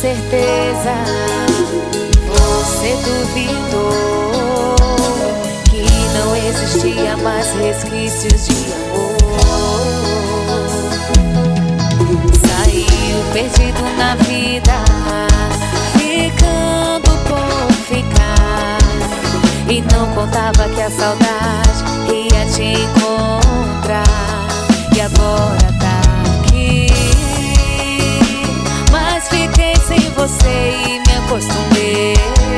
certeza você duvidou que não existia mais resquícios de amor. Saiu perdido na vida, ficando por ficar, e não contava que a saudade ia te encontrar. E agora tá aqui, mas fiquei sem você e me acostumei.